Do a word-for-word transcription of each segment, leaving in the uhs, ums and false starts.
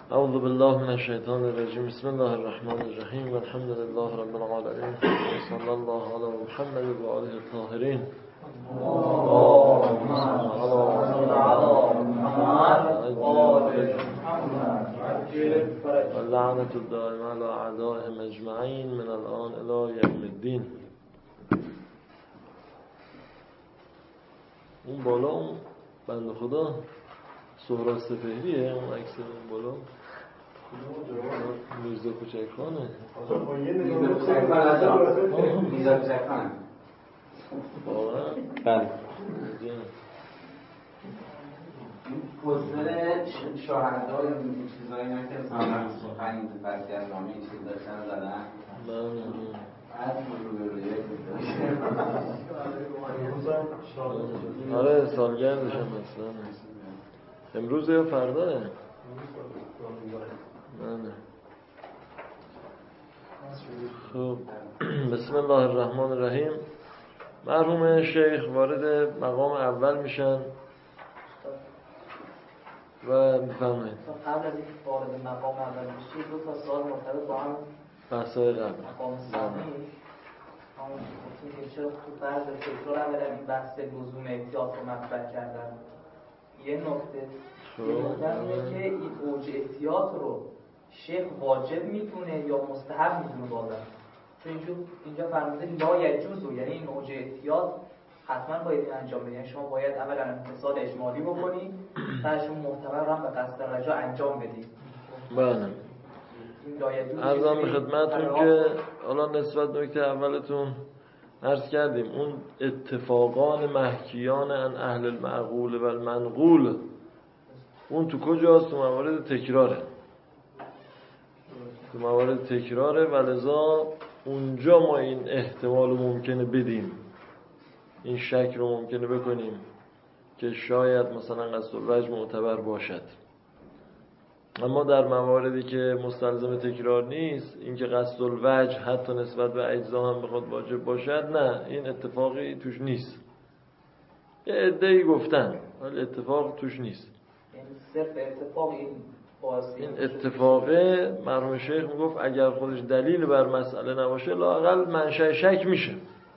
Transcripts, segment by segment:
اعوذ بالله من الشیطان الرجیم. بسم الله الرحمن الرحیم. والحمد لله رب العالمین. صلی الله علی محمد و آله الطاهرین. اللهم صل علی محمد و آل محمد. واللعنة الدائمة على اعدائهم اجمعین من الان الی یوم الدین. اون بالا اون بنده خدا سهراب سپهریه، اون عکس اون بالا میرزا کوچکخانه. میرزا کوچکخانه میرزا کوچکخانه واقعا؟ بله. این پوستر شهدا یا این چیزایی نه که مثلا سخنی بحثی از نامه این چیز داشتن زدن. بله. بعد رو روی آره سالگردش هم مثلا امروز یا فرداه؟ بله. خب بسم الله الرحمن الرحیم. مرحوم شیخ وارد مقام اول میشن و میفرمایید. قبل از اینکه وارد مقام اول میشید دو تا سوال مرتبط با هم بحثای قبل مقام ثانی همون که چرا تو فرض تکرار اولا این بحث لزوم احتیاط رو مطرح کردن. یه نکته یه نکته اینه که این اوج احتیاط رو شیخ واجب میدونه یا مستحب میدونه بازم، چون اینجا اینجا فرموده لا یجوز، یعنی این اوج احتیاط حتما باید این انجام بدید. یعنی شما باید اولا امتصال اجمالی بکنید، بعدش اون محتوا رو هم به قصد رجا انجام بدید. بله. عرضم به خدمتون که حالا نسبت نکته اولتون عرض کردیم اون اتفاقان محکیان ان اهل المعقول و المنقول اون تو کجاست؟ تو موارد تکراره، تو موارد تکراره و لذا اونجا ما این احتمال ممکنه بدیم، این شک رو ممکنه بکنیم که شاید مثلا قصد الوجه معتبر باشد. اما در مواردی که مستلزم تکرار نیست، این که قصد الوجه حتی نسبت به اجزا هم بخواد واجب باشد، نه، این اتفاقی توش نیست. یه عده‌ای گفتن ولی اتفاق توش نیست. یعنی صرف اتفاق این این اتفاقه مرحوم شیخ میگفت اگر خودش دلیل بر مسئله نباشه لااقل منشأ شک میشه.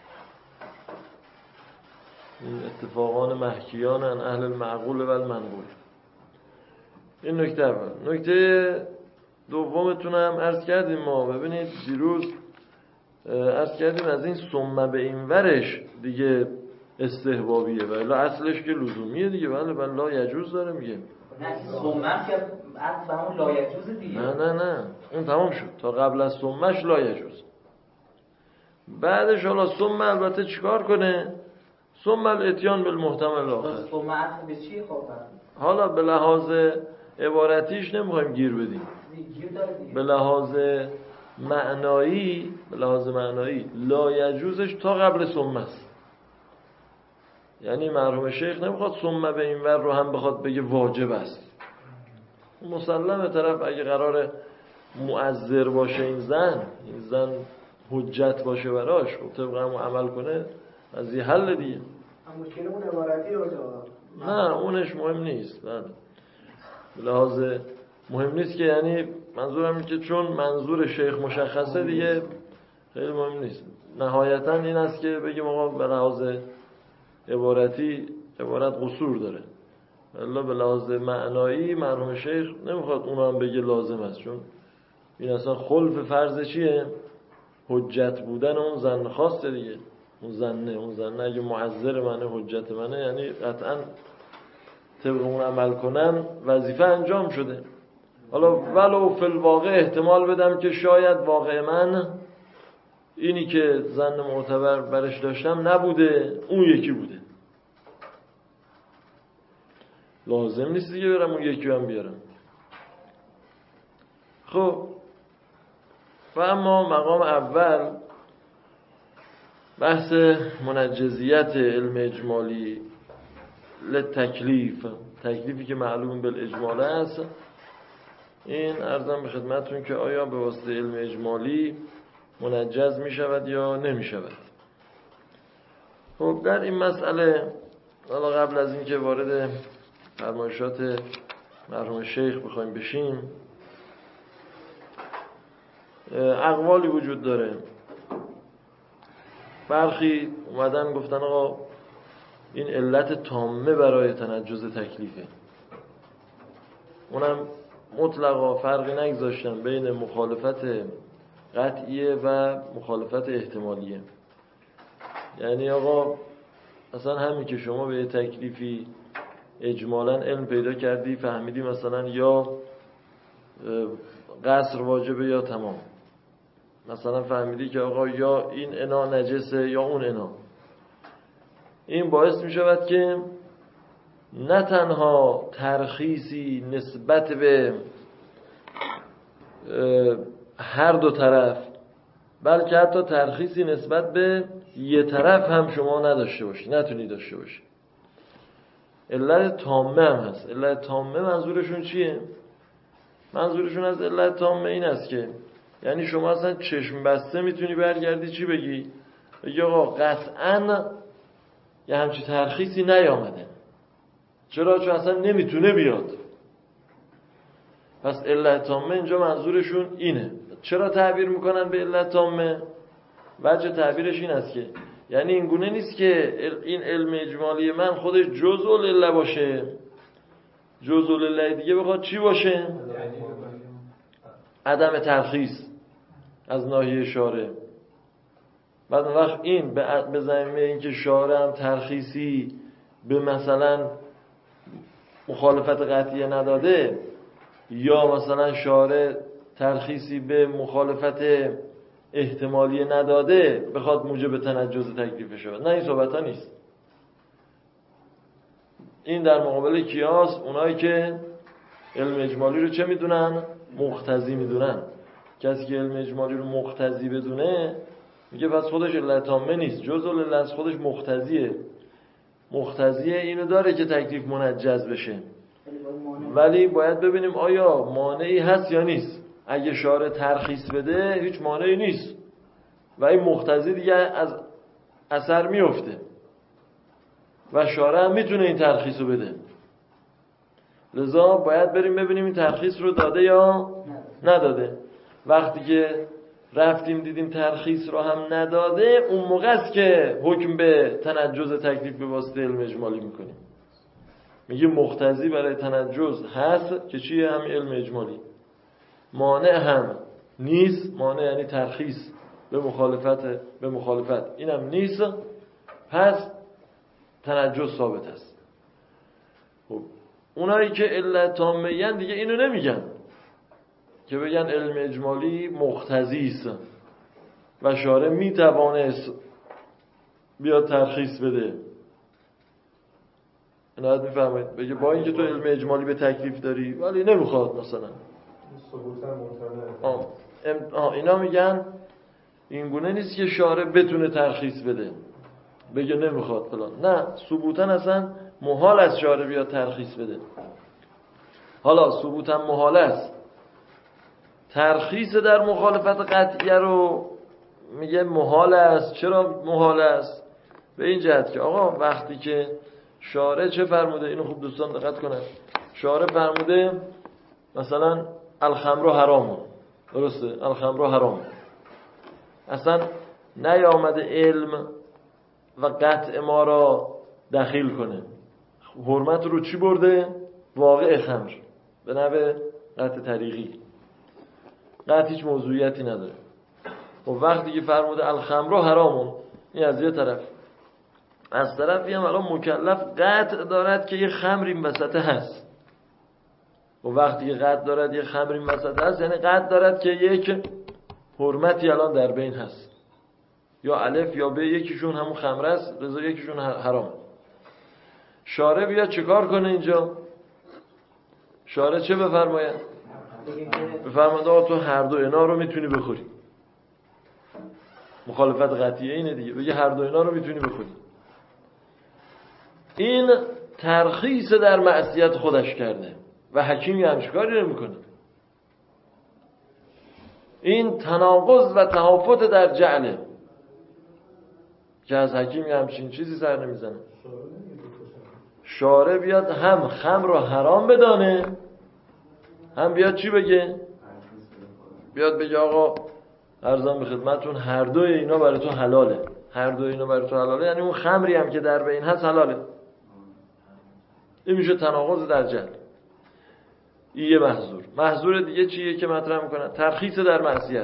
این اتفاقان محکیان ان اهل المعقول و المنقول. این نکته اول. نکته دومتون هم عرض کردیم ما، ببینید دیروز عرض کردیم از این ثم به این ورش دیگه استحبابیه و الا اصلش که لزومیه دیگه. بله بله لا یجوز داره میگه. نه ثم که عطف به همون لا یجوز دیگه. نه نه نه اون تمام شد. تا قبل از ثمش لا یجوز. بعدش حالا ثم البته چیکار کنه؟ ثم الاتیان بالمحتمل الاخر. ثم عطف به چی خب؟ حالا به لحاظ عبارتیش نمیخوایم گیر بدیم. به لحاظ معنایی، به لحاظ معنایی لا یجوزش تا قبل ثم است. یعنی مرحوم شیخ نمیخواد ثم به این ور رو هم بخواد بگه واجب است. مسلمه طرف اگه قراره مؤثر باشه این زن، این زن حجت باشه براش و طبق هم عمل کنه از یه حل دیگه. مشکل اون عبارتی رو نه اونش مهم نیست. بله به لحاظ مهم نیست که یعنی منظورم اینه که چون منظور شیخ مشخصه دیگه خیلی مهم نیست. نهایتا این است که بگیم آقا به لحاظ عبارتی عبارت قصور داره، الا به لحاظ معنایی مرحوم شیخ نمیخواد اونو هم بگه لازم است، چون این اصلا خلف فرض چیه؟ حجت بودن اون زن خاصه دیگه. اون زنه اون زنه اگه معذر منه حجت منه یعنی قطعا طبق اون عمل کنم وظیفه انجام شده. حالا ولو فی الواقع احتمال بدم که شاید واقع من اینی که زن معتبر برش داشتم نبوده، اون یکی بوده. لازم نیست دیگه برم اون یکی هم بیارم. خب و اما مقام اول بحث منجزیت علم اجمالی لتکلیف، تکلیفی که معلوم بالاجماله است. این عرضم به خدمتتون که آیا به واسطه علم اجمالی منجز می شود یا نمی شود. خب در این مسئله حالا قبل از اینکه وارد فرمایشات مرحوم شیخ بخوایم بشیم اقوالی وجود داره. برخی اومدن گفتن آقا این علت تامه برای تنجز تکلیفه، اونم مطلقا فرقی نگذاشتن بین مخالفت قطعیه و مخالفت احتمالیه. یعنی آقا اصلا همین که شما به تکلیفی اجمالاً علم پیدا کردی، فهمیدی مثلا یا قصر واجبه یا تمام، مثلا فهمیدی که آقا یا این انا نجسه یا اون انا، این باعث می شود که نه تنها ترخیصی نسبت به هر دو طرف، بلکه حتی ترخیصی نسبت به یه طرف هم شما نداشته باشی، نتونی داشته باشی. علت تامه هم هست. علت تامه منظورشون چیه؟ منظورشون از علت تامه این است که یعنی شما اصلا چشم بسته میتونی برگردی چی بگی؟ بگی آقا قطعاً یه همچی ترخیصی نیامده. چرا؟ چون اصلا نمیتونه بیاد. پس علت تامه اینجا منظورشون اینه. چرا تعبیر میکنن به علت تامه؟ وجه تعبیرش این است که یعنی این گونه نیست که این علم اجمالی من خودش جزء العله باشه، جزء العله دیگه بخواد چی باشه؟ عدم ترخیص از ناحیه شارع. بعد وقت این به زمینه این که شارع هم ترخیصی به مثلا مخالفت قطعیه نداده یا مثلا شارع ترخیصی به مخالفت احتمالی نداده بخواد موجب تنجز تکلیف شود، نه این صحبت ها نیست. این در مقابل کیاس اونایی که علم اجمالی رو چه میدونن؟ مقتضی میدونن. کسی که علم اجمالی رو مقتضی بدونه میگه پس خودش علت تامه نیست، جزء العله خودش مقتضیه. مقتضیه اینو داره که تکلیف منجز بشه، ولی باید ببینیم آیا مانعی هست یا نیست. اگه شارع ترخیص بده هیچ مانعی نیست و این مقتضی دیگه از اثر میفته و شارع هم میتونه این ترخیص رو بده. لذا باید بریم ببینیم این ترخیص رو داده یا نداده. وقتی که رفتیم دیدیم ترخیص رو هم نداده، اون موقع است که حکم به تنجز تکلیف به واسطه علم اجمالی میکنیم. میگه مقتضی برای تنجز هست که چیه؟ همین علم اجمالی. مانع هم نیست، مانع یعنی ترخیص به مخالفت به مخالفت اینم نیست، پس تنجز ثابت است. خب اونایی که علت تامه یعنی دیگه اینو نمیگن که بگن علم اجمالی مقتضی است و شارع میتوانست بیاد ترخیص بده. نهایت میفهمید بگه با اینکه تو علم اجمالی به تکلیف داری ولی نمیخواد مثلا آه. آه. اینا میگن این گونه نیست که شارع بتونه ترخیص بده بگه نمیخواد فلان، نه، ثبوتاً اصلا محال است شارع بیاد ترخیص بده. حالا ثبوتاً محال است، ترخیص در مخالفت قطعیه رو میگه محال است. چرا محال است؟ به این جهت که آقا وقتی که شارع چه فرموده، اینو خوب دوستان دقت کنن، شارع فرموده مثلا الخمر حرام، درسته؟ الخمر حرام، اصلا نیامده علم و قطع ما را دخیل کنه. حرمت رو چی برده؟ واقع خمر به نوع قطع طریقی، قطع هیچ موضوعیتی نداره. و وقتی که فرموده الخمر حرامون، این از یه طرف، از طرفی هم الان مکلف قطع دارد که یه خمر این وسط هست. و وقتی که قطع دارد یه خمر این وسط هست یعنی قطع دارد که یک حرمتی الان در بین هست، یا الف یا ب، یکیشون همون خمر است، رضا یکیشون حرام. شارع بیاد چیکار کنه اینجا؟ شارع چه بفرماید؟ بفرماید آقا تو هر دو اینا رو میتونی بخوری. مخالفت قطعیه اینه دیگه، بگه هر دو اینا رو میتونی بخوری. این ترخیص در معصیت خودش کرده و حکیمی همچین کاری نمیکنه. این تناقض و تهافت در جعله که از حکیمی همچین چیزی سر نمیزنه. شارع بیاد هم خمر رو حرام بدانه، هم بیاد چی بگه؟ بیاد بگه آقا عرضم به خدمتتون هر دوی اینا برای تو حلاله. هر دوی اینا برای تو حلاله یعنی اون خمری هم که در بین هست حلاله. این میشه تناقض در جهل. این یه محظور. محظور دیگه چیه که مطرح میکنن؟ ترخیص در معصیت.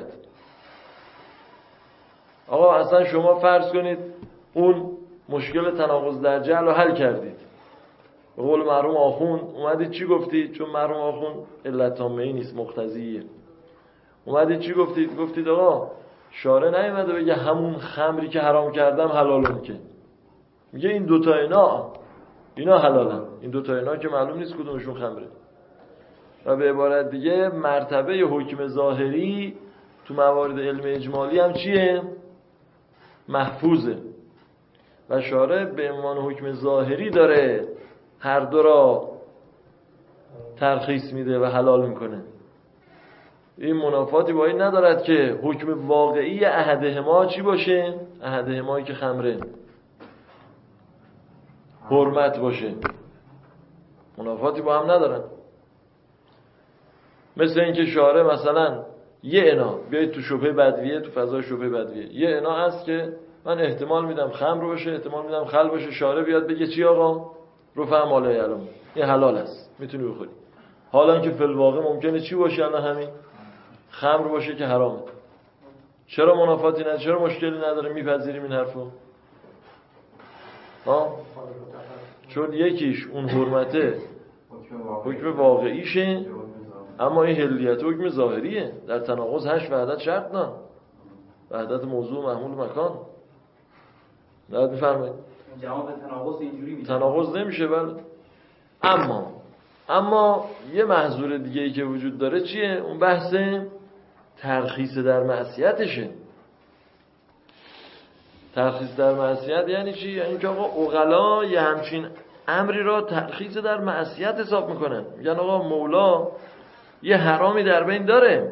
آقا اصلا شما فرض کنید اون مشکل تناقض در جهل رو حل کردید. به قول مرحوم آخوند اومدید چی گفتید؟ چون مرحوم آخوند علت تامه‌ای نیست، مقتضیه. اومدید چی گفتید؟ گفتید آقا شارع نیومده بگه همون خمری که حرام کردم حلالم که. میگه این دوتا اینا اینا حلالن. این دوتا اینا که معلوم نیست کدومشون خمره. و به عبارت دیگه مرتبه حکم ظاهری تو موارد علم اجمالی هم چیه؟ محفوظه. و شارع به عنوان حکم ظاهری داره هر دو را ترخیص میده و حلال میکنه. این منافاتی با این ندارد که حکم واقعی احدهما چی باشه؟ احدهمایی که خمره حرمت باشه. منافاتی با هم ندارن. مثل اینکه شارع مثلا یه انا بیاید تو شبهه بدویه، تو فضای شبهه بدویه یه انا هست که من احتمال میدم خمر باشه، احتمال میدم خل باشه، شارع بیاد بگه چی آقا؟ رفع مالای علم این حلال است میتونی بخوری. حالا که فی الواقع ممکنه چی باشه؟ الان همین خمر باشه که حرامه. چرا منافاتی نداره؟ چرا مشکلی نداره؟ میپذیریم این حرفو؟ ها؟ چون یکیش اون حرمته حکم واقعیشه، اما این حلیت حکم ظاهریه. در تناقض هشت وحدت شرط نه، وحدت موضوع محمول مکان. نهاد میفرمایید جواب تناقض اینجوری میشه. تناقض نمیشه. بله. اما اما یه محظور دیگه ای که وجود داره چیه؟ اون بحث ترخیص در معصیتشه. ترخیص در معصیت یعنی چی؟ یعنی که آقا عقلا یه همچین امری را ترخیص در معصیت حساب میکنن. میگن آقا مولا یه حرامی در بین داره،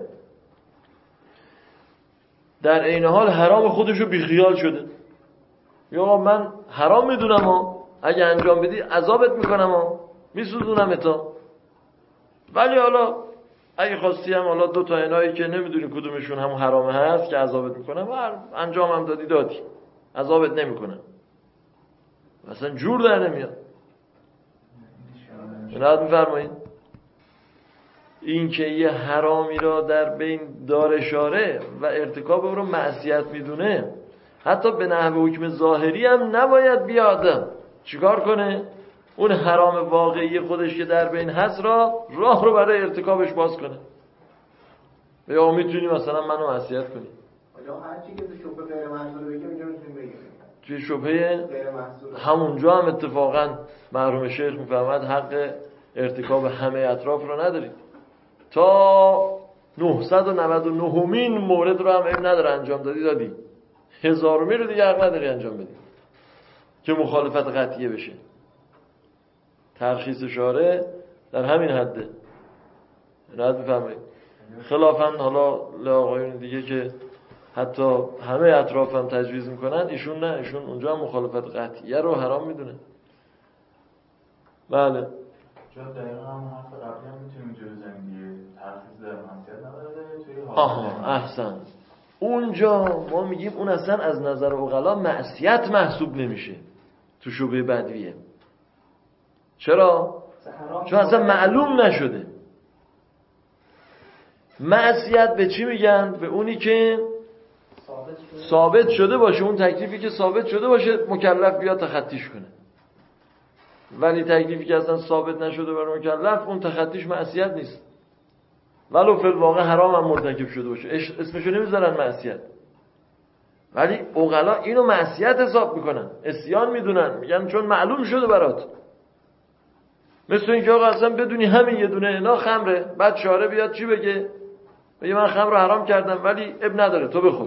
در عین حال حرام خودشو بیخیال شده. یا آقا من حرام میدونم ها، اگه انجام بدی عذابت میکنم ها، میسوزونم تا، ولی حالا اگه خواستی هم حالا دو تا اینایی که نمیدونی کدومشون همون حرامه هست که عذابت میکنم، انجام هم دادی دادی، عذابت نمیکنم. مثلا جور در نمیاد. نهاد میفرمایید این که یه حرامی را در بین دار شارع و ارتکاب او رو معصیت میدونه، حتی به نحو حکم ظاهری هم نباید بیاد چیکار کنه؟ اون حرام واقعی خودش که در بین هست را راه رو برای ارتکابش باز کنه. یا میتونی مثلا منو معصیت کنی. یا هر چی که تو شبهه غیر محصول بگیم اینجا میتونیم بگیم. توی شبهه همونجا هم اتفاقا مرحوم شیخ میفهمد حق ارتکاب همه اطراف رو نداری. تا نهصد و نود و نه مورد رو هم ام نداره انجام دادی دادی. هزارمی رو دیگه حق نداری انجام بدی که مخالفت قطعیه بشه. ترخیص شارع در همین حده. رد بفرمایید. خلافاً حالا لآقایون دیگه که حتی همه اطراف هم تجویز میکنن، ایشون نه، ایشون اونجا هم مخالفت قطعیه رو حرام میدونه. بله. جا دقیقا هم حرف قبلی هم میتونیم اینجا بزنیم دیگه. ترخیص در منصیت نداره توی حال. آها احسن. اونجا ما میگیم اون اصلا از نظر عقلا معصیت محسوب نمیشه تو شبهه بدویه. چرا؟ چون اصلا معلوم نشده. معصیت به چی میگن؟ به اونی که ثابت شده باشه، اون تکلیفی که ثابت شده باشه مکلف بیاد تخطیش کنه. ولی تکلیفی که اصلا ثابت نشده برای مکلف، اون تخطیش معصیت نیست. ولو فی الواقع حرام هم مرتکب شده باشه، اسمشو نمیذارن معصیت، ولی عقلا اینو معصیت حساب میکنن، عصیان میدونن، میگن چون معلوم شده برات. مثل اینکه آقا اصلا بدونی همین یه دونه اینا خمره، بعد شارع بیاد چی بگه؟ بگه من خمر رو حرام کردم ولی اب نداره تو بخور.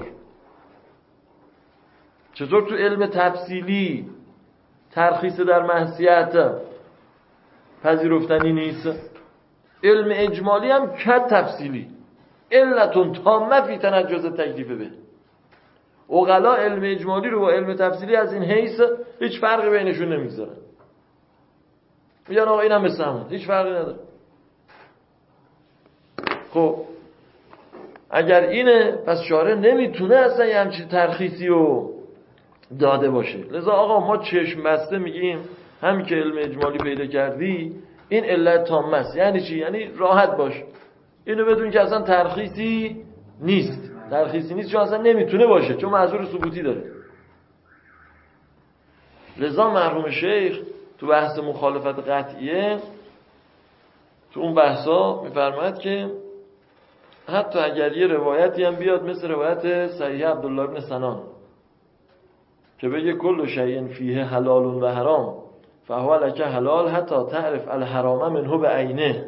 چطور تو علم تفصیلی ترخیص در معصیت پذیرفتنی نیست؟ علم اجمالی هم کد تفصیلی علتون تامه فی تنجز تکلیف به. عقلا علم اجمالی رو با علم تفصیلی از این حیث هیچ فرقی بینشون نمیگذارن. میگن آقا این هم مثل همون، هیچ فرقی نداره. خب اگر اینه پس شارع نمیتونه اصلا یه همچین ترخیصی رو داده باشه. لذا آقا ما چشم بسته میگیم همین که علم اجمالی پیدا کردی این علت تامه است. یعنی چی؟ یعنی راحت باش، اینو بدون که اصلا ترخیصی نیست. ترخیصی نیست چون اصلا نمیتونه باشه، چون معذور ثبوتی داره. لذا مرحوم شیخ تو بحث مخالفت قطعیه تو اون بحثا میفرماید که حتی اگر یه روایتی هم بیاد مثل روایت صحیح عبدالله ابن سنان که بگه کل شیء فیه حلال و حرام فهو لک حلال حتی تعرف الحرام منه به عینه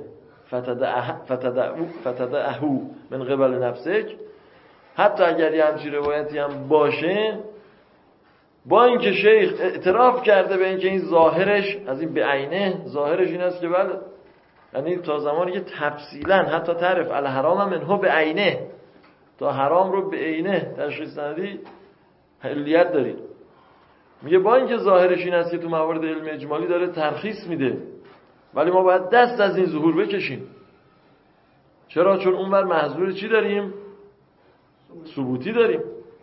فتدعه من قبل نفسک، حتی اگر یه همچین روایتی هم باشه با اینکه شیخ اعتراف کرده به اینکه این ظاهرش از این به عینه ظاهرش این است که بله، یعنی تا زمانی که تفصیلا حتی تعرف الحرام منه به عینه، تا حرام رو به عینه تشخیص ندی حلیت داری. میگه با اینکه ظاهرش این است که تو موارد علم اجمالی داره ترخیص میده، ولی ما باید دست از این ظهور بکشیم. چرا؟ چون اونور محظور چی داریم؟ ثبوتی داریم.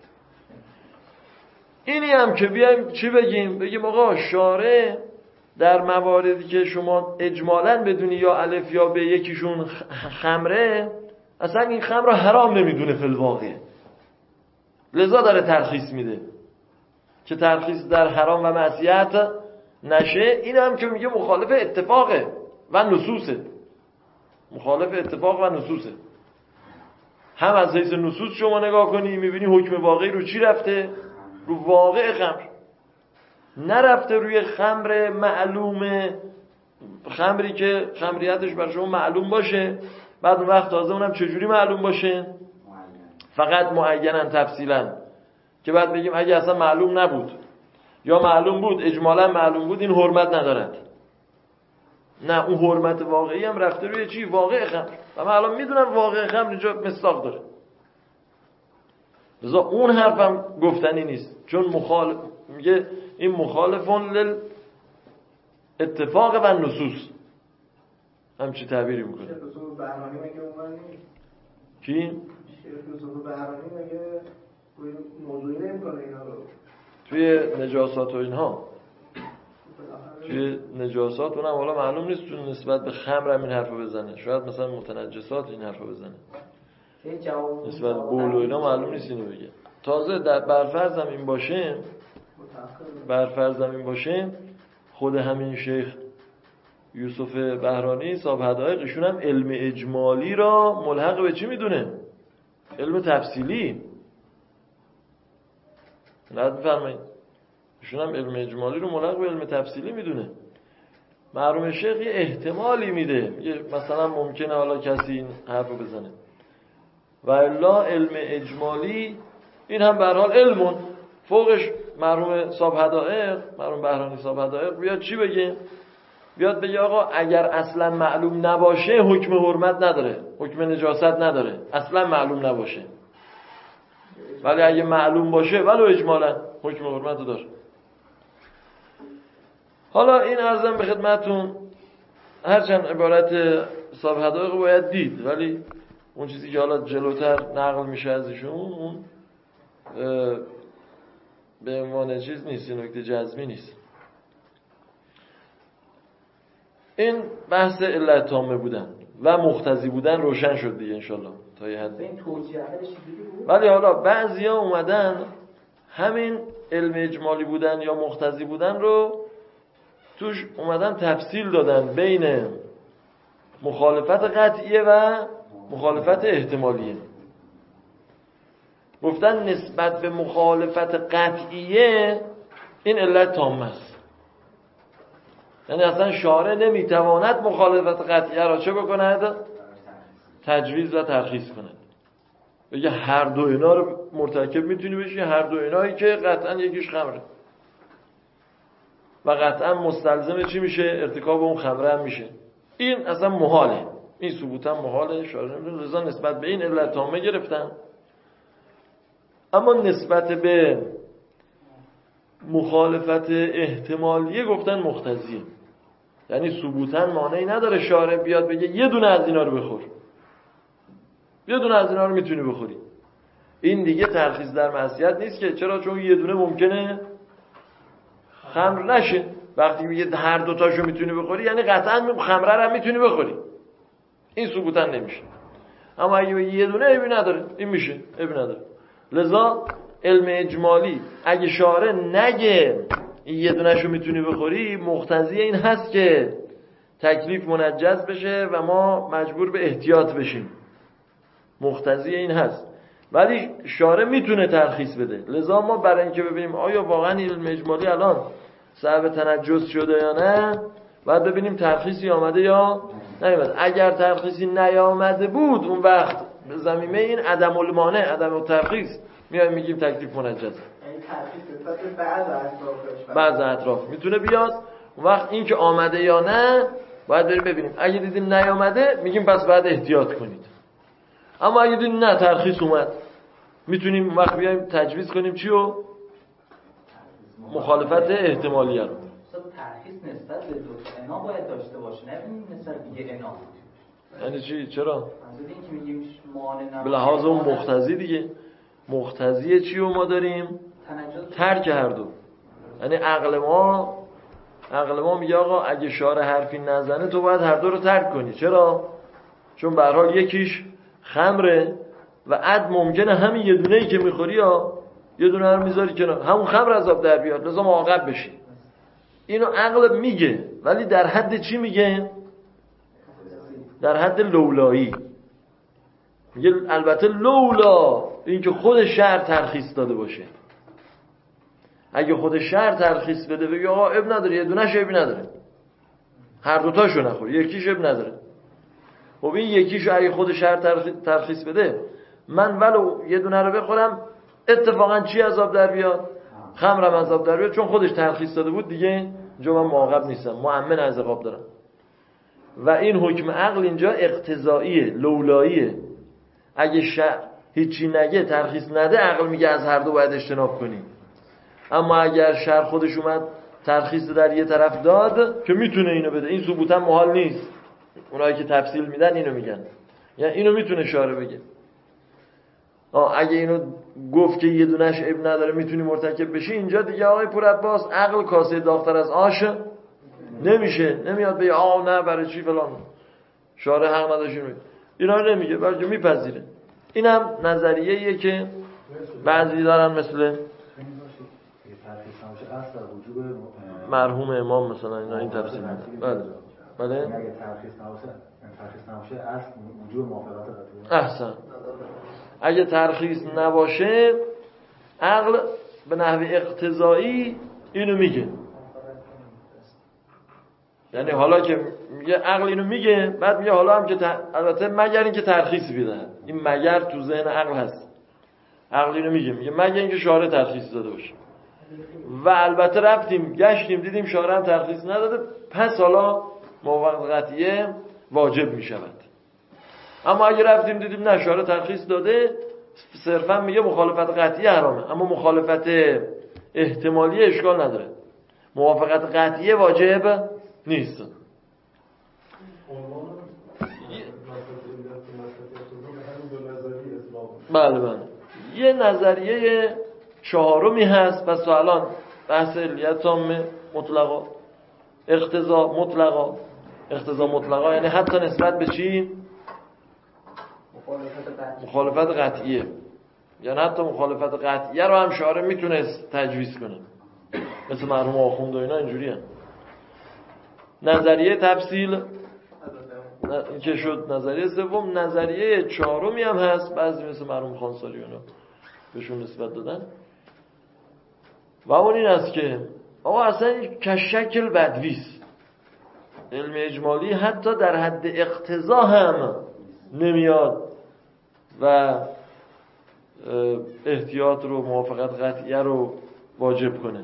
اینی هم که بیایم چی بگیم؟ بگیم آقا شارع در مواردی که شما اجمالاً بدونی یا الف یا به یکیشون خمره، اصلا این خمر رو حرام نمیدونه فی الواقع، لذا داره ترخیص میده که ترخیص در حرام و معصیت نشه. این هم که میگه مخالف اتفاقه و نصوصه، مخالف اتفاق و نصوصه. هم از حیث نصوص شما نگاه کنی میبینی حکم واقعی رو چی رفته؟ رو واقع خمر، نرفته روی خمر معلومه، خمری که خمریتش بر شما معلوم باشه. بعد اون وقت تازه اونم چجوری معلوم باشه؟ فقط معیناً تفصیلاً، که بعد بگیم اگه اصلا معلوم نبود یا معلوم بود اجمالاً معلوم بود این حرمت ندارد. نه، اون حرمت واقعی هم رفته روی چی؟ واقع خمر. و من الان میدونم واقع خمر اینجا مصداق داره، لذا اون حرفم گفتنی نیست، چون مخالف میگه این مخالفون لل اتفاق و نصوص، همچی تعبیری میکنه. شیخ یوسف بهرانی مگه اونور نیست؟ کی؟ شیخ یوسف بهرانی مگه موضوعی نمیکنه اینا رو توی نجاسات و اینها؟ توی نجاسات اونم حالا معلوم نیست چون نسبت به خمر هم این حرفو بزنه، شاید مثلا متنجسات این حرفو بزنه، نسبت به بول و اینا معلوم نیست اینو بگه. تازه در برفرضم این باشه، برفرضم این باشه خود همین شیخ یوسف بهرانی صاحب حدائق ایشون هم علم اجمالی را ملحق به چی میدونه؟ علم تفصیلی. نه بفرمایید، ایشون هم علم اجمالی رو ملحق به علم تفصیلی میدونه. مرحوم شیخ یه احتمالی میده، یه مثلا ممکنه حالا کسی این حرفو بزنه، و الا علم اجمالی این هم به هر حال علمون فوقش مرحوم صاحب حدائق، مرحوم بهرانی صاحب حدائق بیاد چی بگه؟ بیاد بگه آقا اگر اصلا معلوم نباشه حکم حرمت نداره، حکم نجاست نداره، اصلا معلوم نباشه، ولی اگه معلوم باشه ولو اجمالا حکم حرمت داره. حالا این عرضم به خدمتون، هرچند عبارت صاحب حدائق باید دید، ولی اون چیزی که حالا جلوتر نقل میشه از ایشون اون به عنوان چیز نیست، این نکته جزمی نیست. این بحث علت تامه بودن و مقتضی بودن روشن شد دیگه انشالله تا یه حد. این توجیه اولش بود. ولی حالا بعضیا اومدن همین علم اجمالی بودن یا مقتضی بودن رو توش اومدن تفصیل دادن بین مخالفت قطعیه و مخالفت احتمالیه. گفتن نسبت به مخالفت قطعیه این علت تامه است، یعنی اصلا شارع نمیتواند مخالفت قطعیه را چه بکند؟ تجویز و ترخیص کند. بگه هر دو اینا رو مرتکب میتونی بشی، هر دو اینایی که قطعا یکیش خمره و قطعا مستلزم چی میشه؟ ارتکاب اون خمره هم میشه. این اصلا محاله، این ثبوتا محاله، شارع نمیدونه، لذا نسبت به این علت تامه گرفتن. اما نسبت به مخالفت احتمالیه گفتن مقتضیه، یعنی ثبوتا مانعی نداره شارع بیاد بگه یه دونه از اینا رو بخور، یه دونه از اینا رو میتونی بخوری. این دیگه ترخیص در معصیت نیست که. چرا؟ چون یه دونه ممکنه خمر نشه. وقتی میگه هر دو تاشو میتونی بخوری یعنی قطعا خمره رو هم میتونی بخوری. این ثبوتن نمیشه. اما اگه یه دونه عیبی نداره، این میشه، عیبی نداره. لذا علم اجمالی اگه شارع نگه این یه دونهشو میتونی بخوری، مقتضی این هست که تکلیف منجز بشه و ما مجبور به احتیاط بشیم. مقتضی این هست. ولی شارع میتونه ترخیص بده. لذا ما برای اینکه ببینیم آیا واقعا علم اجمالی الان صاحب تنجس شده یا نه، باید ببینیم ترخیصی آمده یا نیامده. اگر ترخیصی نیامده بود، اون وقت به ضمیمه این عدم المانع، عدم ترخیص میایم میگیم تکلیف منجزه. یعنی ترخیص نسبت به بعض اطرافش، بعض اطراف میتونه بیاد. اون وقت این که آمده یا نه باید بریم ببینیم. اگه دیدیم نیامده میگیم پس باید احتیاط کنید. اما اگه دیدیم نه ترخیص اومد، میتونیم اون وقت بیایم تجویز کنیم چیو؟ مخالفت احتمالیه رو. ترخیص نسبت به دو تا انا باید داشته باشه، نه نسبت به یه انا. یعنی چی؟ چرا؟ منظور این که میگیم مانع به لحاظ اون مقتضی دیگه. مقتضی چی رو ما داریم؟ ترک هر دو. یعنی عقل ما عقل ما میگه آقا اگه شارع حرفی نزنه تو باید هر دو رو ترک کنی. چرا؟ چون به هر حال یکیش خمره و عد ممکنه همین یه دونه‌ای که میخوری یا یه دونه رو میذاری کنار، همون خمر از آب در بیاد، لازم معاقب بشی. اینو عقل میگه، ولی در حد چی میگه؟ در حد لولایی. میگه البته لولا این که خود شرع ترخیص داده باشه. اگه خود شرع ترخیص بده بگه آقا اب نداره، یه دونه‌ش اب نداره، هر دوتاشو نخور، یکیش اب نداره. خب این یکیشو اگه خود شرع ترخیص بده، من ولو یه دونه رو بخورم اتفاقا چی عذاب در بیاد؟ خمرم عذاب در بیاد، چون خودش ترخیص داده بود دیگه. جو من معاقب نیستم، مؤمن از عقاب دارم. و این حکم عقل اینجا اقتضاییه، لولاییه. اگه شرع هیچی نگه، ترخیص نده، عقل میگه از هر دو باید اجتناب کنی. اما اگر شرع خودش اومد ترخیص در یه طرف داد که میتونه اینو بده، این ثبوتا محال نیست. اونایی که تفصیل میدن اینو میگن، یعنی اینو میتونه شارع بگه. آه اگه اینو گفت که یه دونش عیب نداره میتونی مرتکب بشی، اینجا دیگه آقای پور عباس عقل کاسه داغ‌تر از آش نمیشه. نمیاد بگه آه نه برای چی فلان، شارع حق نداشت. اینا رو نمیگه، بلکه میپذیره. اینم نظریه‌ایه که بعضی دارن مثل مرحوم امام مثلا اینا این تفسیر میدن. بله بله. اگه ترخیص نباشه، ترخیص نباشه اصل وجود موافقت قطعی. احسن. اگه ترخیص نباشه عقل به نحو اقتضایی اینو میگه. یعنی حالا که میگه عقل اینو میگه، بعد میگه حالا هم که تر... البته مگر اینکه ترخیص بیده. این مگر تو ذهن عقل هست. عقل اینو میگه، میگه مگر اینکه شارع ترخیص داده باشه. و البته رفتیم گشتیم دیدیم شارع هم ترخیص نداده، پس حالا موافقت قطعیه واجب میشود. اما اگه رفتیم دیدیم نه شارع ترخیص داده، صرفا میگه مخالفت قطعی حرامه، اما مخالفت احتمالی اشکال نداره. موافقت قطعی واجب نیست. بله بله. یه نظریه چهارمی هست. پس الان بحث علیت تام مطلقا، اقتضا مطلقا. اقتضا مطلقا یعنی حتی نسبت به چی؟ مخالفت قطعیه. یعنی حتی مخالفت قطعیه رو هم شارع میتونست تجویز کنه، مثل مرحوم آخوند و اینا اینجوری هم. نظریه تفصیل این که شد نظریه سوم. نظریه چهارمی هم هست، بعضی مثل مرحوم خانساری اونا بهشون نسبت دادن، و اون این است که آقا اصلا کشکل بدویست. علم اجمالی حتی در حد اقتضا هم نمیاد و احتیاط رو، موافقت قطعیه رو واجب کنه،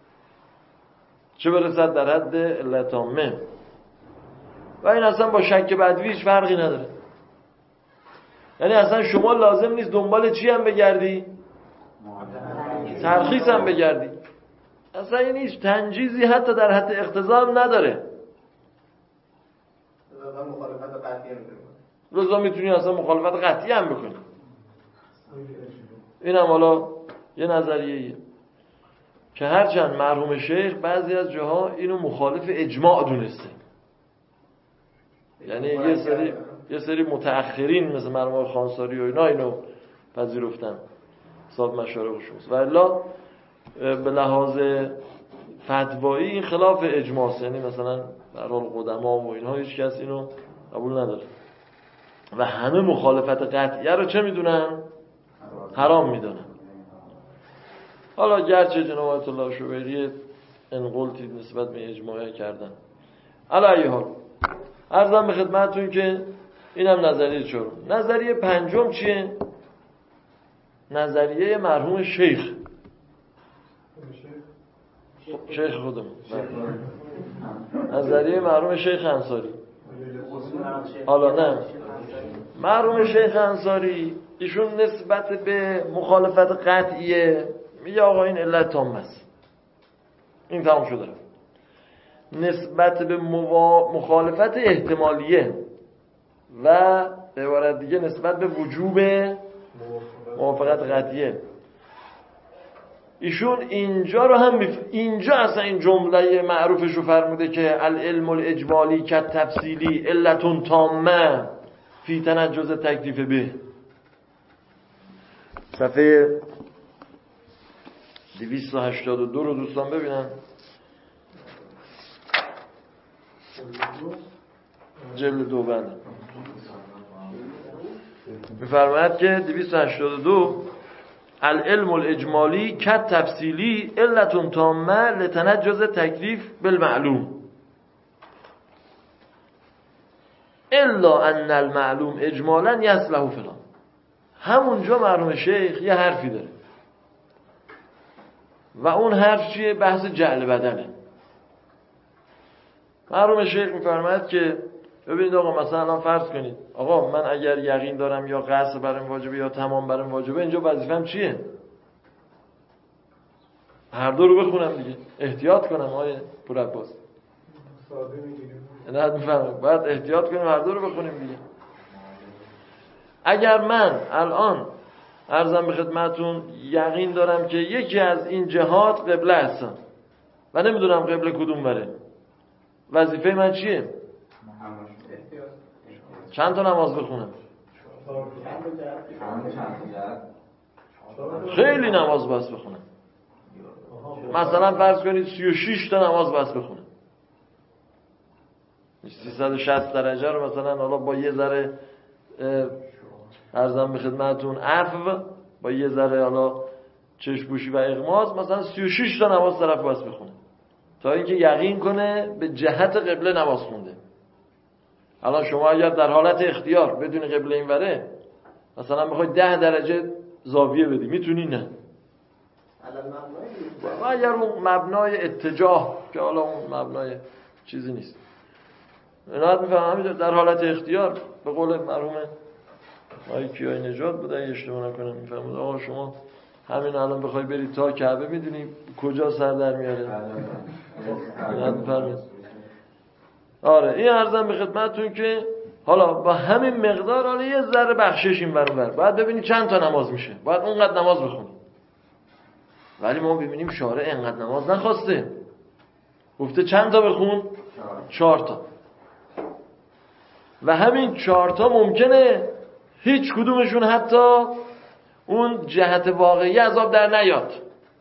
چه برسد در حد علت عامه. و این اصلا با شک بدویش فرقی نداره. یعنی اصلا شما لازم نیست دنبال چی هم بگردی؟ ترخیص هم بگردی. اصلا این هیچ تنجیزی حتی در حد اقتضا هم نداره. لذا میتونی اصلا مخالفت قطعی هم بکنی. این هم حالا یه نظریه‌ایه که هرچند مرحوم شیخ بعضی از جاها اینو مخالف اجماع دونسته، یعنی یه سری یه سری متأخرین مثل مرحوم خانساری و اینا اینو پذیرفتن صاحب مشارقشون، و الا به لحاظ فتوایی این خلاف اجماع، یعنی مثلا در حال قدما و اینها هیچ کس اینو قبول نداره و همه مخالفت قطعیه رو چه میدونن؟ حرام میدونن. حالا گرچه جناب آیت الله شوبری انقلتی نسبت به اجماع کردن، علی حال عرضم به خدمتتون که اینم نظریه چهارم. نظریه پنجم چیه؟ نظریه مرحوم شیخ شیخ خودم نظریه مرحوم شیخ انصاری. حالا نه، مرحوم شیخ انصاری ایشون نسبت به مخالفت قطعیه میگه آقا این علت تام است، این تمام شده. نسبت به موا... مخالفت احتمالیه و به عبارت دیگه نسبت به وجوب موافقت قطعیه، ایشون اینجا رو هم میف... اینجا اصلا این جمله معروفش رو فرموده که العلم الاجمالی که تفصیلی علتون تامه فی تنجز تکلیف به. صفحه دویست و هشتاد و دو رو دوستان ببینن، جلد دو بنده میفرماید که دویست و هشتاد و دو العلم الاجمالی که تفصیلی علتون تامه لتنجز تکلیف بالمعلوم الا ان المعلوم اجمالا یصلح فلان. همونجا مرحوم شیخ یه حرفی داره و اون حرف چیه؟ بحث جعل بدنه. مرحوم شیخ میفرماید که ببینید آقا مثلا الان فرض کنید آقا من اگر یقین دارم یا قصر برام واجبه یا تمام برام واجبه، اینجا وظیفه‌م چیه؟ هر دو رو بخونم دیگه، احتیاط کنم آقای پورعباس. ساده میگیریم نه میفهمم باید احتیاط کنیم هر دو رو بخونیم دیگه. اگر من الان عرضم به خدمتون یقین دارم که یکی از این جهات قبله هستم و نمیدونم قبله کدوم بره، وظیفه من چیه؟ چند تا نماز بخونم؟ خیلی نماز بس بخونم. مثلا فرض کنید سی و شش تا نماز بس بخونم، سیصد و شصت درجه رو مثلا حالا با یه ذره عرضم به خدمتون عفو، با یه ذره حالا چشم‌پوشی و اغماض مثلا سی و شش تا نماز طرف بس بخونه تا اینکه یقین کنه به جهت قبله نماز خونده. الان شما اگر در حالت اختیار بدون قبله این وره مثلا بخوای ده درجه زاویه بدی میتونی؟ نه. و اگر اون مبنای اتجاه که حالا اون مبنای چیزی نیست، اینا میفهمم در حالت اختیار به قول مرحوم آقای کیای نجات بود اگه اشتباه نکنم میفهمید آقا شما همین الان بخوای بری تا کعبه میدونی کجا سر در میاره؟ نه میفهمید. آره این عرضم به خدمتتون که حالا با همین مقدار حالا یه ذره بخشش این ور اون ور باید ببینی چند تا نماز میشه، باید اونقدر نماز بخونی. ولی ما ببینیم شارع اینقدر نماز نخواسته، گفته چند تا بخون؟ چهار تا. و همین چهار تا ممکنه هیچ کدومشون حتی اون جهت واقعی عذاب در نیاد،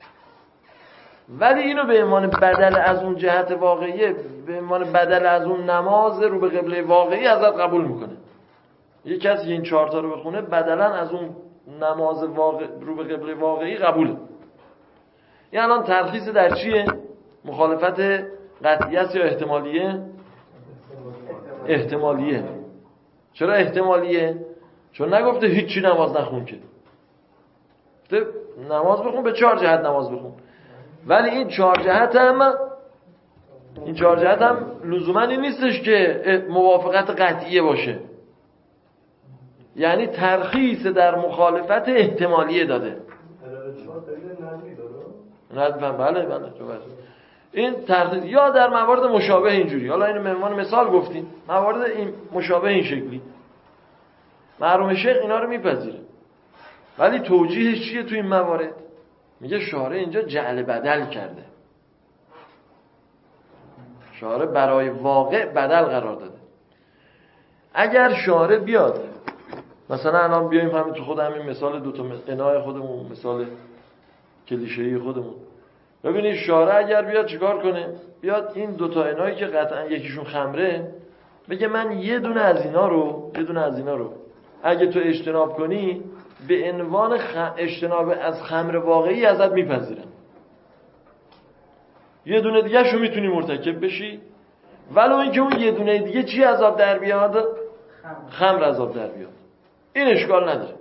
ولی اینو به عنوان بدل از اون جهت واقعی، به عنوان بدل از اون نماز رو به قبله واقعی ازت قبول میکنه. یک کسی این چهار تا رو بخونه بدلا از اون نماز واقع رو به قبله واقعی قبوله. این الان تلخیص در چیه؟ مخالفت قطعیه است یا احتمالیه؟ احتمالیه. چرا احتمالیه؟ چون نگفته هیچی نماز نخون که، گفته نماز بخون، به چهار جهت نماز بخون. ولی این چهار جهت هم این چهار جهت هم لزوما این نیستش که موافقت قطعیه باشه، یعنی ترخیص در مخالفت احتمالیه داده. ندفن بله بله این ترخیص یا در موارد مشابه اینجوری، حالا اینو به عنوان مثال گفتیم، موارد این مشابه این شکلی مرحوم شیخ اینا رو میپذیره، ولی توجیهش چیه تو این موارد؟ میگه شارع اینجا جعل بدل کرده، شارع برای واقع بدل قرار داده. اگر شارع بیاد مثلا الان بیایم همین تو خود همین مثال دو تا قناع خودمون، مثال کلیشه‌ای خودمون، ببینید شارع اگر بیاد چیکار کنه؟ بیاد این دو تا قناعی که قطعا یکیشون خمره بگه من یه دونه از اینا رو یه دونه از اینا رو اگه تو اجتناب کنی به عنوان خ... اجتناب از خمر واقعی ازت میپذیرم، یه دونه دیگه شو میتونی مرتکب بشی، ولو اینکه اون یه دونه دیگه چی عذاب در بیاد؟ خمر عذاب در بیاد. این اشکال نداره.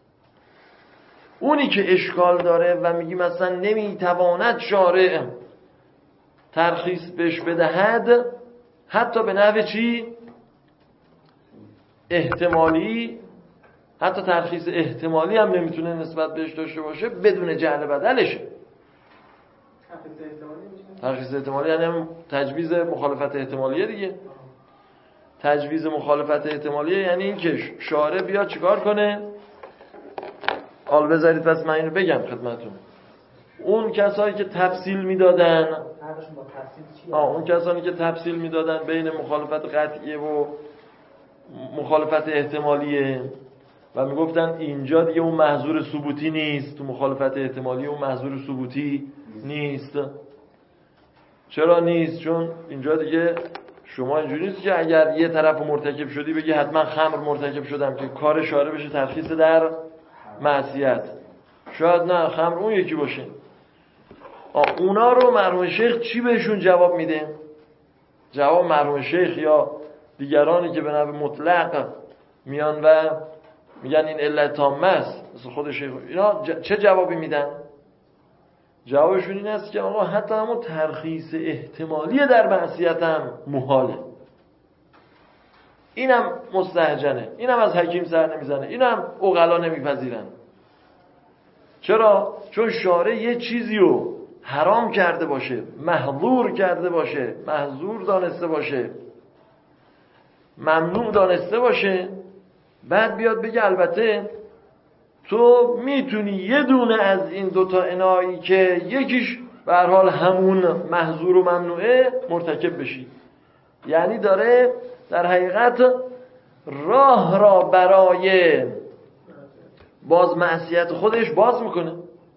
اونی که اشکال داره و میگی مثلا نمیتواند شارع ترخیص بهش بدهد حتی به نحو چی؟ احتمالی، حتی ترخیص احتمالی هم نمیتونه نسبت بهش داشته باشه بدون جعل بدلشه. ترخیص احتمالی یعنی تجویز مخالفت احتمالیه دیگه. تجویز مخالفت احتمالیه یعنی این که شارع بیاد چیکار کنه؟ حال بذارید پس من اینو بگم خدمتتون. اون کسایی که تفصیل میدادن آه اون کسانی که تفصیل میدادن بین مخالفت قطعیه و مخالفت احتمالیه و میگفتن اینجا دیگه اون محظور ثبوتی نیست، تو مخالفت احتمالیه اون محظور ثبوتی نیست. چرا نیست؟ چون اینجا دیگه شما اینجوری نیست که اگر یه طرف مرتکب شدی بگی حتما خمر مرتکب شدم که کار شارع بشه ترخیص در معصیت. شاید نه، خمر اون یکی باشه. اونا رو مرحوم شیخ چی بهشون جواب میده؟ جواب مرحوم شیخ یا دیگرانی که به نحو مطلق میان و میگن این علت تامه است مثل خود شیخ، اینا ج... چه جوابی میدن؟ جوابشون این است که آقا حتی همون ترخیص احتمالی در معصیت هم محاله، اینم مستهجنه، اینم از حکیم سر نمیزنه، اینم عقلا نمیپذیرن. چرا؟ چون شارع یه چیزی رو حرام کرده باشه، محظور کرده باشه، محظور دانسته باشه، ممنوع دانسته باشه، بعد بیاد بگه البته تو میتونی یه دونه از این دوتا انایی که یکیش به هر حال همون محظور و ممنوعه مرتکب بشی. یعنی داره در حقیقت راه را برای باز معصیت خودش باز میکنه.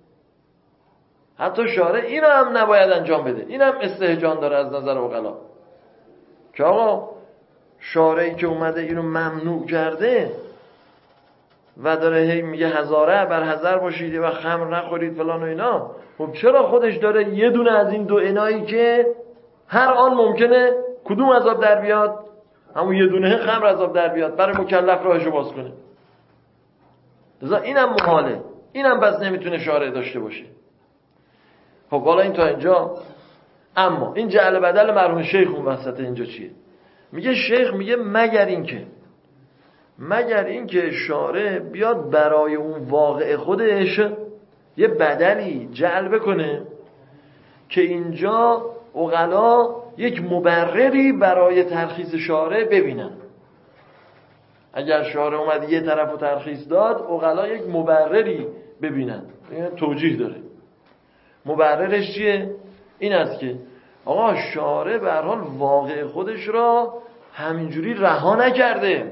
حتی شارع اینو هم نباید انجام بده، اینم استهجان داره از نظر عقلا که آقا شارعی که اومده اینو ممنوع کرده و داره هی میگه هزاره بر حذر باشید و خمر نخورید فلان و اینا، خب چرا خودش داره یه دونه از این دو انایی که هر آن ممکنه کدوم عذاب در بیاد؟ همون یه دونه خمر عذاب در بیاد، برای مکلف راهشو باز کنه. لذا اینم محاله، اینم بس نمیتونه شارع داشته باشه. خب حالا این تا اینجا. اما این جعل بدل مرحوم شیخ اون وسط اینجا چیه؟ میگه شیخ میگه مگر این که مگر این که شارع بیاد برای اون واقع خودش یه بدلی جعل بکنه که اینجا عقلا یک مبرری برای ترخیص شارع ببینن. اگر شارع اومد یه طرفو ترخیص داد، عقلا یک مبرری ببینن، یعنی توجیه داره. مبررش چیه؟ این است که آقا شارع به هر حال واقع خودش را همینجوری رها نکرده،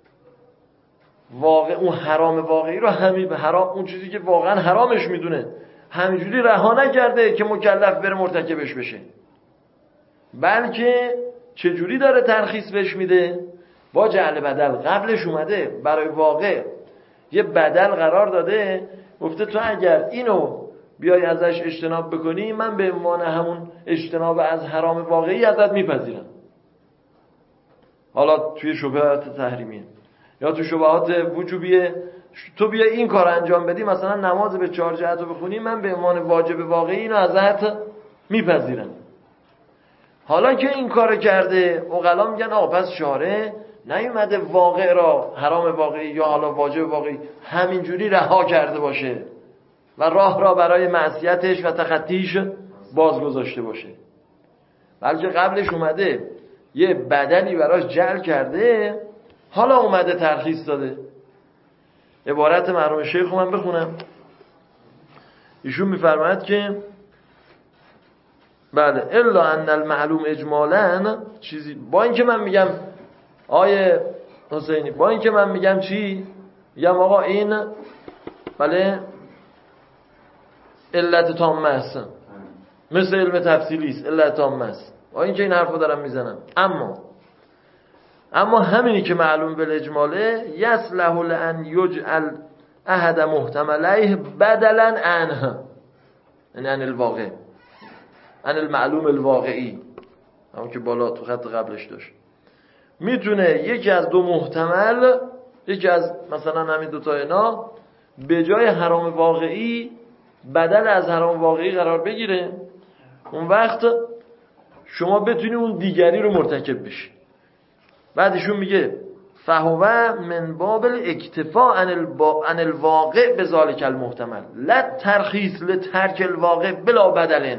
واقع اون حرام واقعی رو همین حرام، اون چیزی که واقعا حرامش میدونه همینجوری رها نکرده که مکلف بره مرتکبش بشه، بلکه چجوری داره ترخیص بهش میده؟ با جعل بدل. قبلش اومده برای واقع یه بدل قرار داده، گفته تو اگر اینو بیای ازش اجتناب بکنی من به عنوان همون اجتناب از حرام واقعی ازت میپذیرم. حالا توی شبهات تحریمیه یا تو شبهات وجوبیه، تو بیا این کار انجام بدی، مثلا نماز به چهار جهت رو بخونی، من به عنوان واجب واقعی اینو ازت میپذیرم. حالا که این کار کرده، عقلا میگن آقا پس شارع نیومده واقع را، حرام واقعی یا حالا واجب واقعی، همینجوری رها کرده باشه و راه را برای معصیتش و تخطیش باز گذاشته باشه، بلکه قبلش اومده یه بدلی براش جعل کرده، حالا اومده ترخیص داده. عبارت مرحوم شیخ رو من بخونم. ایشون میفرماید که بله الا ان المعلوم اجمالاً چیزی، با اینکه من میگم آیه حسینی، با اینکه من میگم چی؟ میگم آقا این بله علت تامه است، مثل علم تفصیلی است، علت تامه است، با اینکه این حرفو دارم میزنم، اما اما همینی که معلوم بالاجماله یصلح لان یجعل احد محتملیه بدلا عنه، یعنی عن الواقع، عن المعلوم الواقعی، همون که بالا تو خط قبلش داشت. میتونه یکی از دو محتمل، یکی از مثلا همین دوتا اینا به جای حرام واقعی بدل از حرام واقعی قرار بگیره، اون وقت شما بتونی اون دیگری رو مرتکب بشی. بعدشون میگه فهو من باب الاکتفاء عن الواقع بذالک المحتمل لا ترخیص لترک الواقع بلا بدل.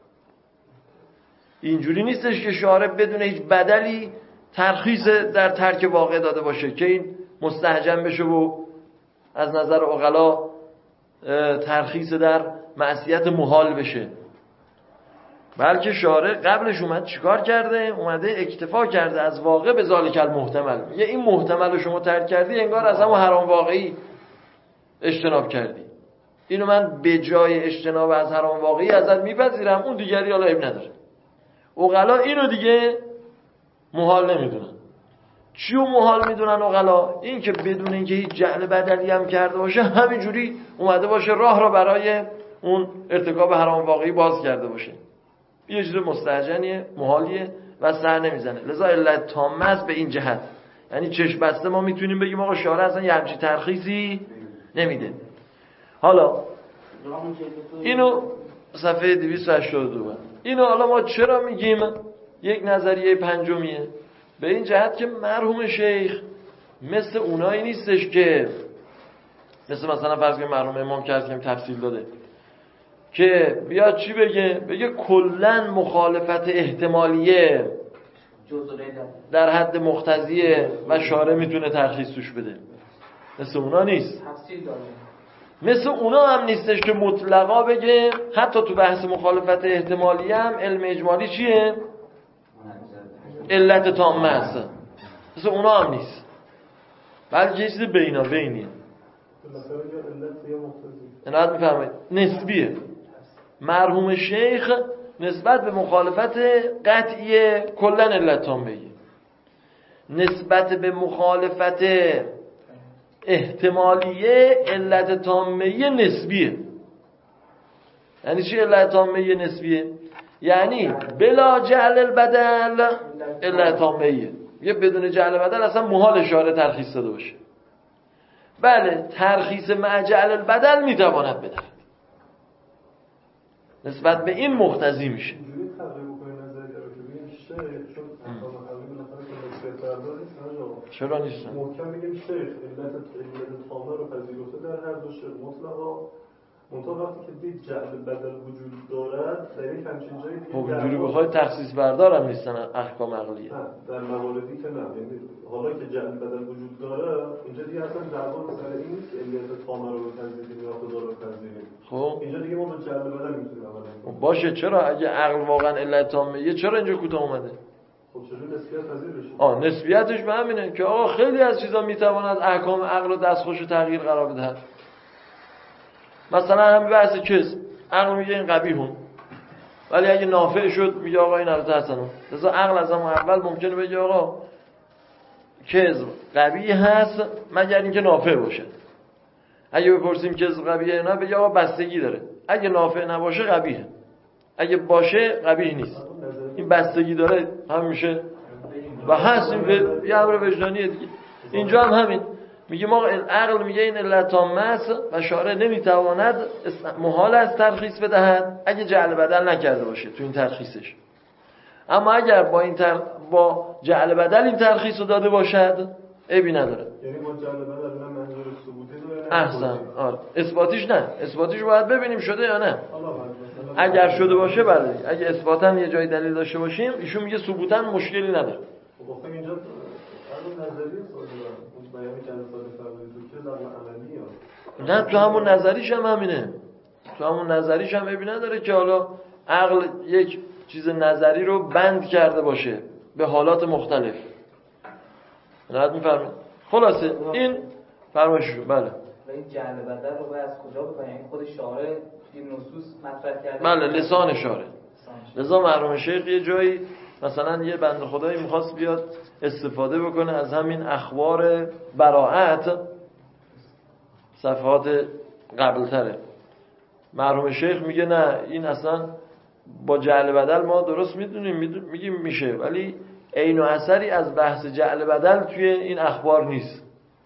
اینجوری نیستش که شارع بدون هیچ بدلی ترخیص در ترک واقع داده باشه که این مستهجن بشه و از نظر عقلا ترخیص در معصیت محال بشه، بلکه شارع قبلش اومد چیکار کرده؟ اومده اکتفا کرده از واقع به ذالک المحتمل. یه این محتمل رو شما ترک کردی انگار از همون حرام واقعی اجتناب کردی. اینو من به جای اجتناب از حرام واقعی ازت میپذیرم، اون دیگری حالا عیب نداره. عقلا اینو دیگه محال نمیدونن. چیو محال میدونن عقلا؟ این که بدون اینکه هیچ جهل بدلی هم کرده باشه همینجوری اومده باشه راه را برای اون ارتکاب حرام واقعی باز کرده باشه. یه چیز مستهجنیه، محالیه و سر نمیزنه. لذا علت تامه است به این جهت. یعنی چشم بسته ما میتونیم بگیم آقا شارع اصلا یه همچین ترخیصی نمیده. حالا اینو صفحه دویست و هشتاد و دو. اینو حالا ما چرا میگیم یک نظریه پنجمیه؟ به این جهت که مرحوم شیخ مثل اونایی نیستش که مثل مثلا فرض کنیم مرحوم امام که که تفصیل داده که بیاد چی بگه؟ بگه کلن مخالفت احتمالیه در حد مقتضیه و شارع میتونه ترخیص توش بده. مثل اونا نیست. مثل اونا هم نیستش که مطلقا بگه حتی تو بحث مخالفت احتمالی هم علم اجمالی چیه؟ علت تامه است. مثل اونا هم نیست، بلکه یه چیز بینا بینیه. اینات میفهمید نسبیه. مرحوم شیخ نسبت به مخالفت قطعی کلن علت تامه، نسبت به مخالفت احتمالیه علت تامه نسبیه. یعنی چی علت تامه نسبیه؟ یعنی بلا جعل البدل علت تامه، یه بدون جعل بدل اصلا محال شارع ترخیص داده باشه. بله ترخیص مع جعل البدل میتواند بدهد، نسبت به این مقتضی میشه. چرا نیستن؟ محکم میگیم شیخ علت علت تامه رو پذیرفته در هر دو شیخ مطلقا، منتها وقتی که دید جعل بدل وجود دارد در یک همچین جایی دیگه خب اینجوری بخوای تخصیص بردار هم نیستن احکام عقلیه. نه در مواردی که نه، یعنی حالا که جعل بدل وجود داره اینجا دیگه اصلا دعوا سر این نیست که علت تامه رو بپذیریم یا خدا رو بپذیریم. خب اینجا دیگه ما به جعل بدل میتونیم عمل کنیم. باشه چرا اگه عقل واقعا علت تامه چرا اینجا کوتاه اومده؟ خب چجوری نسبیت پذیر بشه؟ آه نسبیتش به همینه که آقا خیلی از چیزا میتواند احکام عقل و دستخوش تغییر قرار بدهد. مثلا همین بحث کذب، عقل میگه این قبیحون، ولی اگه نافع شد میگه آقا این البته حسنه. لذا عقل از همون اول ممکنه بگه آقا کذب قبیح هست مگر اینکه نافع باشه. اگه بپرسیم کذب قبیحه نه بگه آقا بستگی داره، اگه نافع نباشه قبیحه، اگه باشه قبیح نیست. این بستگی داره هم میشه و هست، این به یه امر وجدانیه دیگه. اینجا هم همین میگه ما عقل میگه این علت تامه است و شارع نمیتواند محال است ترخیص بدهد اگه جعل بدل نکرده باشه تو این ترخیصش. اما اگر با این تر... با جعل بدل این ترخیص رو داده باشد عیبی نداره. یعنی با جعل بدل نه منظور ثبوتی داره؟ احسن. آره اثباتیش نه، اثباتیش باید ببینیم شده یا نه. اگر شده باشه بله، اگه اثباتاً یه جای دلیل داشته باشیم ایشون میگه ثبوتاً مشکلی نداره. خب اینجا از نظریه سوال بیان کرده سال فرمایید که در عملیه نه تو همون نظریش هم همینه، تو همون نظریش هم عیبی نداره که حالا عقل یک چیز نظری رو بند کرده باشه به حالات مختلف. راحت میفرمایید. خلاصه این فرمایششون. بله و این جعل بدل رو باید از کجا بکنیم؟ یعنی خود شارع این نصوص مطرح کرده؟ بله لسان شارع. لذا مرحوم شیخ یه جایی مثلا یه بنده خدایی میخواست بیاد استفاده بکنه از همین اخبار براءت، صفحات قبل تره، مرحوم شیخ میگه نه این اصلا با جعل بدل ما درست میدونیم میگیم میشه، ولی عین و اثری از بحث جعل بدل توی این اخبار نیست.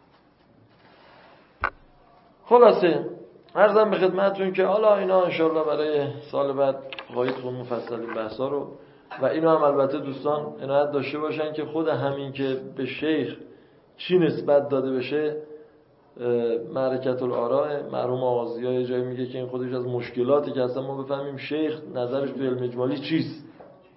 خلاصه عرضم به خدمتتون که حالا اینا انشالله برای سال بعد خواهید خون مفصل این بحثا رو، و اینو هم البته دوستان عنایت داشته باشن که خود همین که به شیخ چی نسبت داده بشه، معرکت الآراء مرحوم آغازی های جایی میگه که این خودش از مشکلاتی که اصلا ما بفهمیم شیخ نظرش تو علم اجمالی چیست.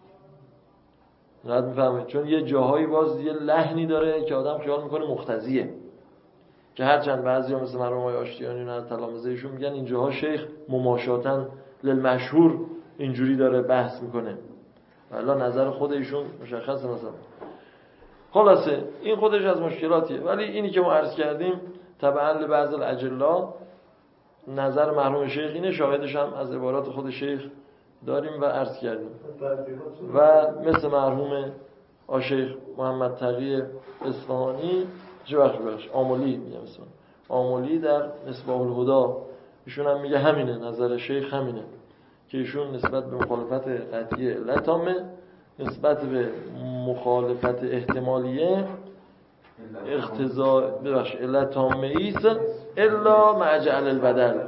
راحت میفهمید، چون یه جاهایی باز یه لحنی داره که آدم خیال میکنه مختزیه، که هرچند بعضیا مثل مرحوم آقای آشتیانی نه تلامذه ایشون میگن این جاها شیخ مماشاتن للمشهور اینجوری داره بحث میکنه، والا نظر خود ایشون مشخصه مثلا. خلاصه این خودش از مشکلاتیه، ولی اینی که ما عرض کردیم تبعا لبعض الاجلا نظر مرحوم شیخ اینه، شاهدش هم از عبارات خود شیخ داریم و عرض کردیم. و مثل مرحوم آشیخ محمد تقی اصفهانی چه وقت بخش آمولی میگم مثلا آمولی در مصباح الهدی ایشون هم میگه همینه، نظر شیخ همینه که ایشون نسبت به مخالفت قطعی علت تامه، نسبت به مخالفت احتمالیه اقتضا ببخش علت تامه ایست الا مع جعل البدل.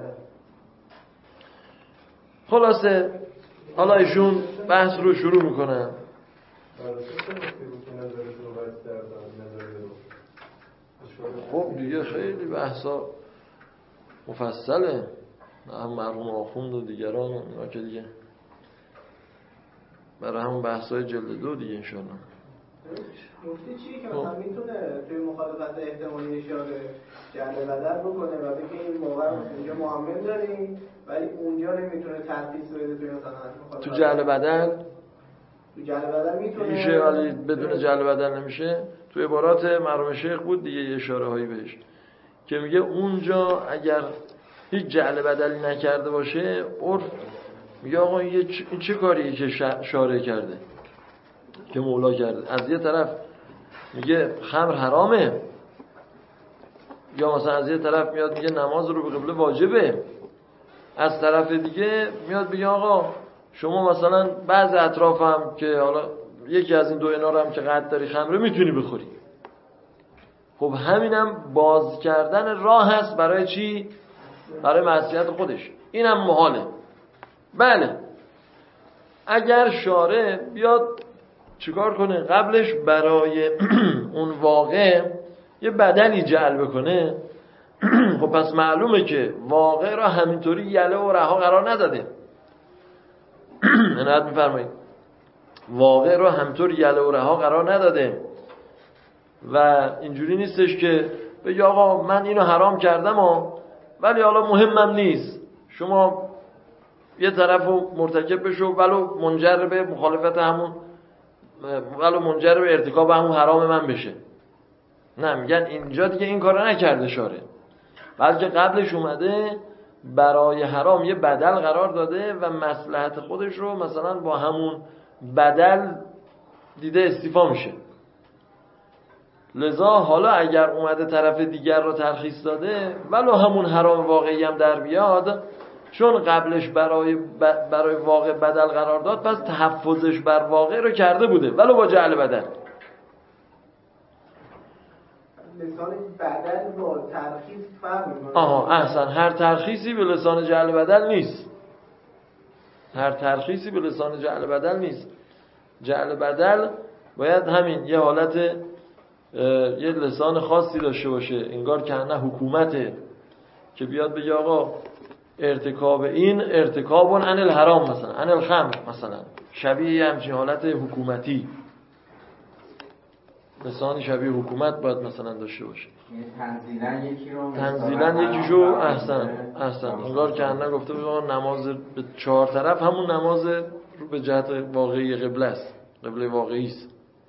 خلاصه حالا ایشون بحث رو شروع میکنن. خب دیگه خیلی بحثا مفصله، هم مرحوم آخوند و دیگران اینا که دیگه برای همون بحثای جلد دو دیگه انشاءالله. مفتی چیه که مثلا میتونه توی مخالفت احتمالی اشاره جعل بدل بکنه و بگه این موقع اینجا معامل داریم ولی اونجا نمیتونه تخصیص بده توی مثلا مخالفت تو جعل بدل تو جعل بدل میتونه میشه ولی بدون جعل بدل نمیشه. تو عبارات مرحوم شیخ بود دیگه یه اشاره هایی بهش که میگه اونجا اگر هیچ جعل بدلی نکرده باشه عرف میگه آقا این چه کاریه که شارع کرده که مولا کرده. از یه طرف میگه خمر حرامه، یا مثلا از یه طرف میاد میگه نماز رو به قبله واجبه، از طرف دیگه میاد بگه آقا شما مثلا بعض اطراف هم که حالا یکی از این دو اینا رو هم که قد داری خمره میتونی بخوری. خب همینم باز کردن راه هست برای چی؟ برای معصیت خودش. اینم محاله. بله اگر شارع بیاد چیکار کنه قبلش برای اون واقع یه بدلی جعل بکنه، خب پس معلومه که واقع را همینطوری یله و رها قرار نداده. عنایت می‌فرمایید واقع را همینطوری یله و رها قرار نداده و اینجوری نیستش که بگی آقا من اینو حرام کردم و ولی حالا مهمم نیست، شما یه طرفو مرتکب بشو ولو منجر به مخالفت همون ولو منجر به ارتکاب همون حرام من بشه. نه، میگن اینجا دیگه این کارو نکرده شارع، بلکه قبلش اومده برای حرام یه بدل قرار داده و مصلحت خودش رو مثلا با همون بدل دیده استیفا میشه. لذا حالا اگر اومده طرف دیگر رو ترخیص داده ولو همون حرام واقعی هم در بیاد، چون قبلش برای برای واقع بدل قرار داد پس تحفظش بر واقع رو کرده بوده ولو با جعل بدل. لسان بدل با ترخیص فرق می‌کنه. آها احسن، هر ترخیصی به لسان جعل بدل نیست. هر ترخیصی به لسان جعل بدل نیست. جعل بدل باید همین یه حالت یه لسان خاصی داشته باشه، انگار که نه حکومته که بیاد بگه آقا ارتکاب این ارتکاب عن الحرام مثلا عن الخمر مثلا، شبیه همچین حالت حکومتی. لسانی شبیه حکومت باید مثلا داشته باشه. تنزیلن یکی رو تنزیلن یکیشو احسن احسن انگار که انا گفته بود آقا نماز به چهار طرف همون نماز رو به جهت واقعی قبله است، قبله واقعی است.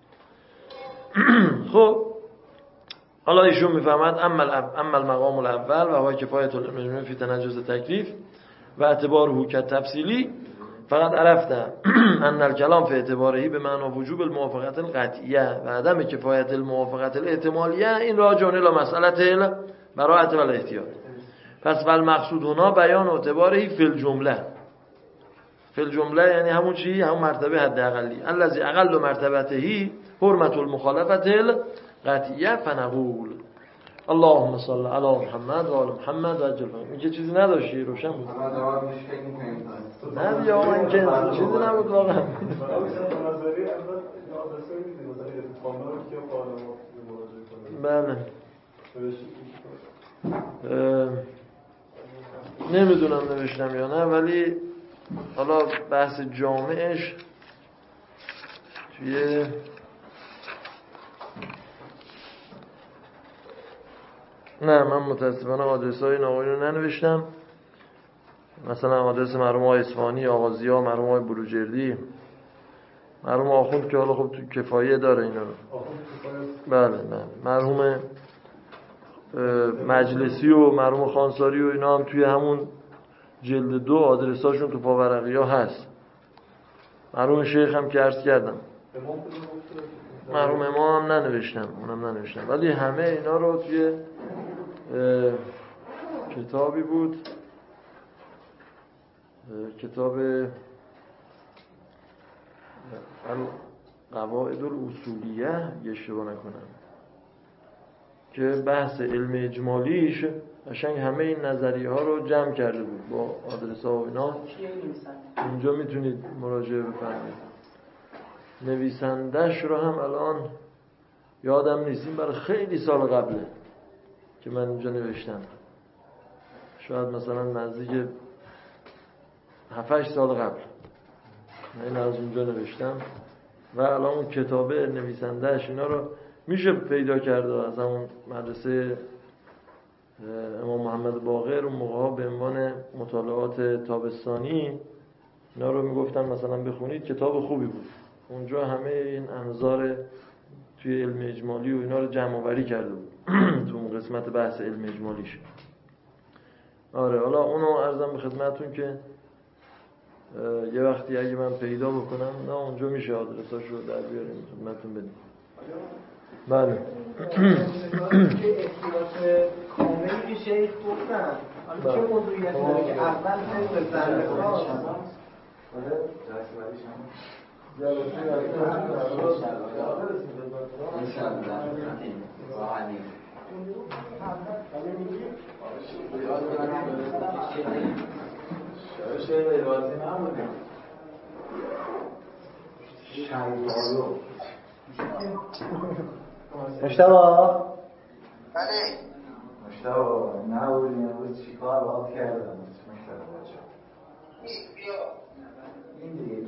خب حالا ایشون میفهمد اما اما المقام الاول و هو کفایت المجموع فی تنجز تکلیف و اعتباره که تفصیلی فقط عرفته ان الکلام فی اعتباره به معنی وجوب الموافقت القطعیه و عدم کفایت الموافقت الاحتمالیه این راجع الی مسئله براءت و الاحتیاط. پس ول مقصود هنا بیان اعتباره فی الجمله. فی الجمله یعنی همون چی؟ همون مرتبه حداقلی الذی اقل مرتبته حرمت المخالفت القطعیه فنقول اللهم صل علی محمد و آل محمد و عجل فرج. این که چیزی نداشتی روشن بود. نه بیا من که چیزی نبود واقعا. بله. نمیدونم نوشتم یا نه ولی حالا بحث جامعش توی نه من متاسفانه آدرس های این آقایون رو ننوشتم. مثلا آدرس مرحوم آقای اصفهانی، آغازیا، مرحوم آقای بروجردی، مرحوم آخوند که حالا خب تو کفایه داره اینا رو. بله بله مرحوم مجلسی و مرحوم خانساری و اینا هم توی همون جلد دو آدرساشون تو پاورقی ها هست. مرحوم شیخ هم که عرض کردم. مرحوم امام هم ننوشتم اونم ننوشتم ولی همه اینا رو توی کتابی بود کتاب قواعد الاصولیه اشتباه نکنم که بحث علم اجمالیش قشنگ همه این نظریه ها رو جمع کرده بود با آدرس ها و اینا. اینجا میتونید مراجعه بفرمایید. نویسندش رو هم الان یادم نیست، این برای خیلی سال قبله که من اینجا نوشتم، شاید مثلا نزدیک هفت هشت سال قبل من از اونجا نوشتم و الان اون کتابه نویسندهش اینا رو میشه پیدا کرده از همون مدرسه امام محمد باقر اون موقع ها به عنوان مطالعات تابستانی اینا رو میگفتن مثلا بخونید، کتاب خوبی بود. اونجا همه این انظار توی علم اجمالی و اینا رو جمع آوری کرده بود تو اون قسمت بحث علم اجمالیش. آره حالا اونو عرضم به خدمتون که یه وقتی اگه من پیدا بکنم نه اونجا میشه آدرساشو در بیاریم خدمتتون بدیم. بله. که احتیاط کاملی که شیخ گفتن حالا چه موضوعیتی داره که اول فوق ضربه خاص مشتبه بله مشتبه نبودی امروز چی کار باید کردم مشتبه بچه بیا این دیگه